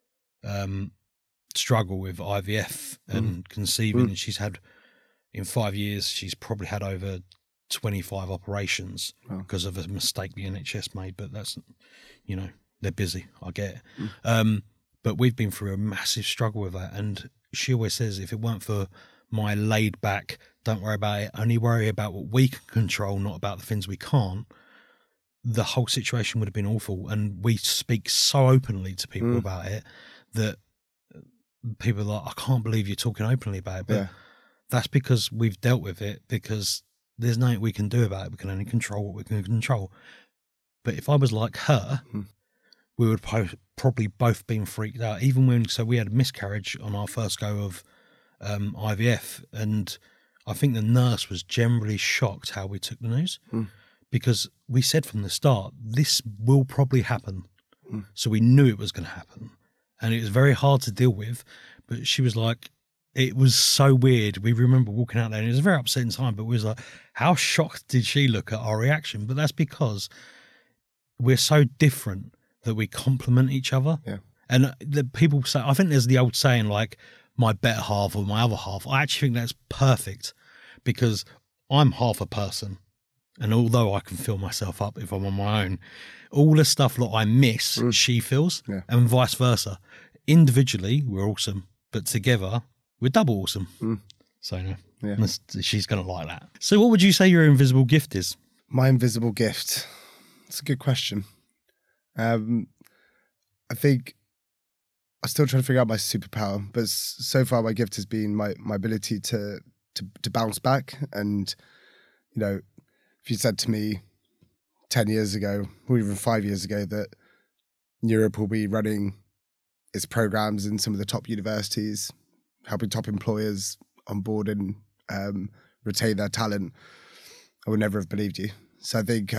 struggle with IVF and conceiving. And she's had, in 5 years, she's probably had over 25 operations because of a mistake the NHS made. But that's, you know, they're busy. I get it. But we've been through a massive struggle with that. And she always says, if it weren't for my laid back, don't worry about it, only worry about what we can control, not about the things we can't, the whole situation would have been awful. And we speak so openly to people about it that people are like, I can't believe you're talking openly about it. But that's because we've dealt with it, because there's nothing we can do about it. We can only control what we can control. But if I was like her, we would probably both been freaked out. Even when, so we had a miscarriage on our first go of IVF, and I think the nurse was generally shocked how we took the news, because we said from the start, this will probably happen. So we knew it was going to happen, and it was very hard to deal with. But she was like, it was so weird. We remember walking out there, and it was a very upsetting time, but we was like, how shocked did she look at our reaction? But that's because we're so different that we complement each other. Yeah. And the people say, I think there's the old saying, like, my better half or my other half. I actually think that's perfect, because I'm half a person. And although I can fill myself up if I'm on my own, all the stuff that I miss, she feels, and vice versa. Individually, we're awesome, but together, we're double awesome. So, she's going to like that. So what would you say your invisible gift is? My invisible gift? It's a good question. I think I'm still trying to figure out my superpower, but so far my gift has been my ability to bounce back. And, you know, if you said to me 10 years ago, or even 5 years ago, that Europe will be running its programs in some of the top universities, helping top employers on board and retain their talent, I would never have believed you. So I think,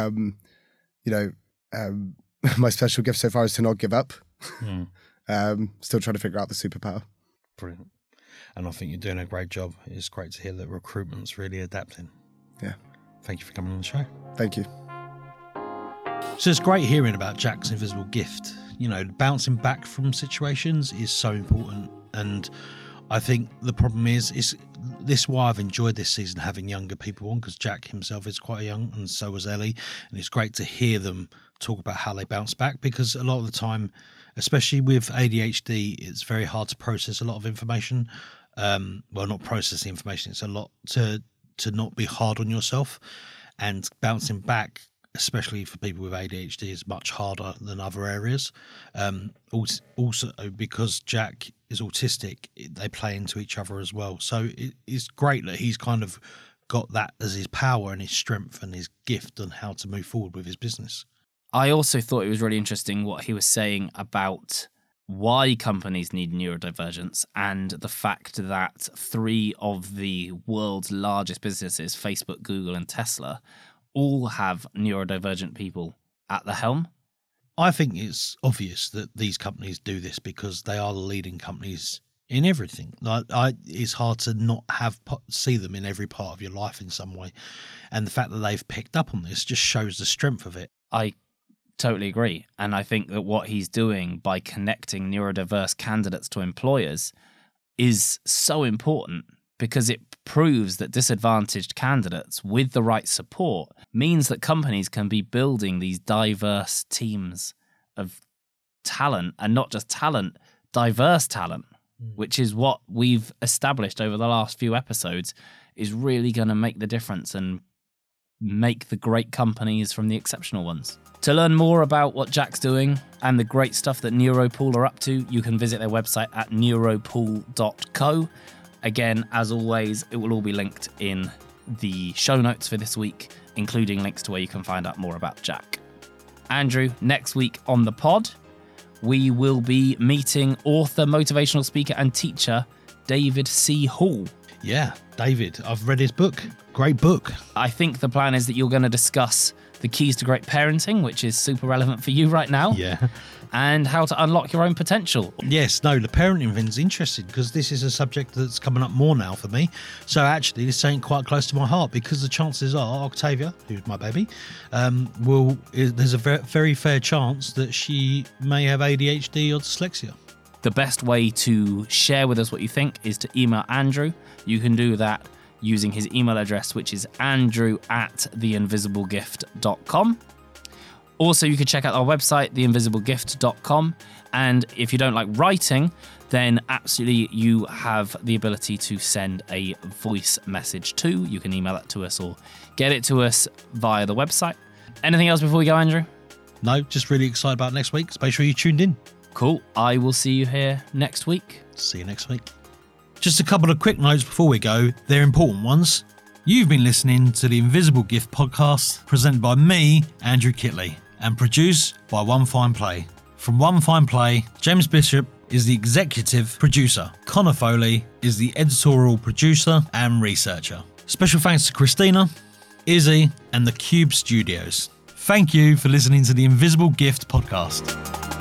my special gift so far is to not give up. Still trying to figure out the superpower. Brilliant. And I think you're doing a great job. It's great to hear that recruitment's really adapting. Yeah. Thank you for coming on the show. Thank you. So it's great hearing about Jack's invisible gift. You know, bouncing back from situations is so important. And I think the problem is this is why I've enjoyed this season, having younger people on, because Jack himself is quite young, and so was Ellie. And it's great to hear them talk about how they bounce back, because a lot of the time, especially with ADHD, it's very hard to process a lot of information. Well, not process the information. It's a lot to not be hard on yourself, and bouncing back, especially for people with ADHD, is much harder than other areas. Also, because Jack is autistic, they play into each other as well. So it's great that he's kind of got that as his power and his strength and his gift on how to move forward with his business. I also thought it was really interesting what he was saying about why companies need neurodivergence, and the fact that 3 of the world's largest businesses, Facebook, Google, and Tesla, all have neurodivergent people at the helm. I think it's obvious that these companies do this because they are the leading companies in everything. It's hard to not see them in every part of your life in some way. And the fact that they've picked up on this just shows the strength of it. I totally agree. And I think that what he's doing by connecting neurodiverse candidates to employers is so important, because it proves that disadvantaged candidates with the right support means that companies can be building these diverse teams of talent, and not just talent, diverse talent, which is what we've established over the last few episodes is really going to make the difference and make the great companies from the exceptional ones. To learn more about what Jack's doing and the great stuff that Neuropool are up to, you can visit their website at neuropool.co. Again, as always, it will all be linked in the show notes for this week, including links to where you can find out more about Jack. Andrew, next week on the pod, we will be meeting author, motivational speaker and teacher David C. Hall. Yeah, David, I've read his book. Great book. I think the plan is that you're going to discuss the keys to great parenting, which is super relevant for you right now. Yeah. And how to unlock your own potential. Yes, no, the parenting thing's interesting because this is a subject that's coming up more now for me. So actually, this ain't quite close to my heart because the chances are Octavia, who's my baby, there's a very fair chance that she may have ADHD or dyslexia. The best way to share with us what you think is to email Andrew. You can do that using his email address, which is andrew@theinvisiblegift.com. Also, you can check out our website, theinvisiblegift.com. And if you don't like writing, then absolutely you have the ability to send a voice message too. You can email that to us or get it to us via the website. Anything else before we go, Andrew? No, just really excited about next week. So make sure you tuned in. Cool. I will see you here next week. See you next week. Just a couple of quick notes before we go. They're important ones. You've been listening to the Invisible Gift podcast, presented by me, Andrew Kitley, and produced by One Fine Play. From One Fine Play, James Bishop is the executive producer. Connor Foley is the editorial producer and researcher. Special thanks to Christina, Izzy, and the Cube Studios. Thank you for listening to the Invisible Gift podcast.